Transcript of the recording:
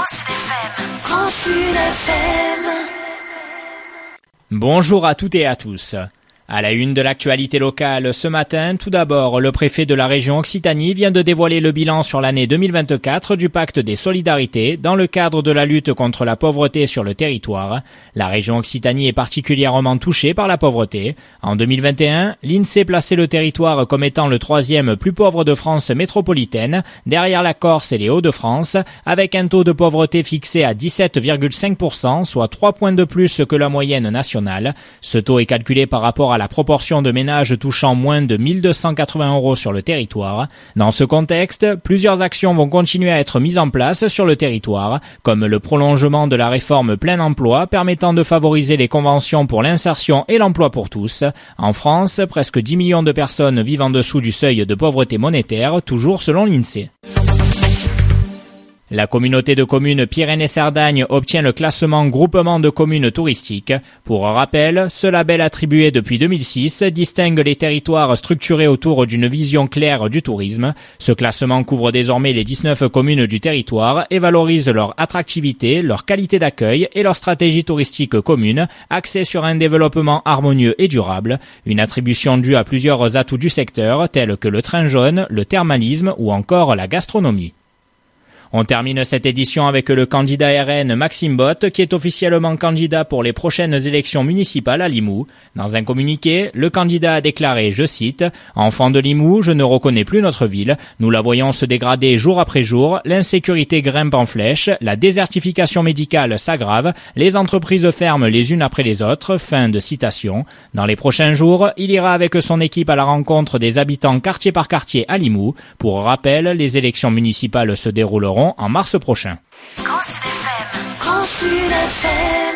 Grand Sud FM. Bonjour à toutes et à tous. À la une de l'actualité locale ce matin, tout d'abord, le préfet de la région Occitanie vient de dévoiler le bilan sur l'année 2024 du pacte des solidarités dans le cadre de la lutte contre la pauvreté sur le territoire. La région Occitanie est particulièrement touchée par la pauvreté. En 2021, l'INSEE plaçait le territoire comme étant le troisième plus pauvre de France métropolitaine, derrière la Corse et les Hauts-de-France, avec un taux de pauvreté fixé à 17,5%, soit 3 points de plus que la moyenne nationale. Ce taux est calculé par rapport à la proportion de ménages touchant moins de 1 280 € sur le territoire. Dans ce contexte, plusieurs actions vont continuer à être mises en place sur le territoire, comme le prolongement de la réforme plein emploi permettant de favoriser les conventions pour l'insertion et l'emploi pour tous. En France, presque 10 millions de personnes vivent en dessous du seuil de pauvreté monétaire, toujours selon l'INSEE. La communauté de communes Pyrénées-Cerdagne obtient le classement groupement de communes touristiques. Pour rappel, ce label attribué depuis 2006 distingue les territoires structurés autour d'une vision claire du tourisme. Ce classement couvre désormais les 19 communes du territoire et valorise leur attractivité, leur qualité d'accueil et leur stratégie touristique commune, axée sur un développement harmonieux et durable. Une attribution due à plusieurs atouts du secteur, tels que le train jaune, le thermalisme ou encore la gastronomie. On termine cette édition avec le candidat RN Maxime Bott qui est officiellement candidat pour les prochaines élections municipales à Limoux. Dans un communiqué, le candidat a déclaré, je cite, « Enfant de Limoux, je ne reconnais plus notre ville. Nous la voyons se dégrader jour après jour, l'insécurité grimpe en flèche, la désertification médicale s'aggrave, les entreprises ferment les unes après les autres. » Fin de citation. Dans les prochains jours, il ira avec son équipe à la rencontre des habitants quartier par quartier à Limoux. Pour rappel, les élections municipales se dérouleront en mars prochain. Grand Sud FM. Grand Sud FM.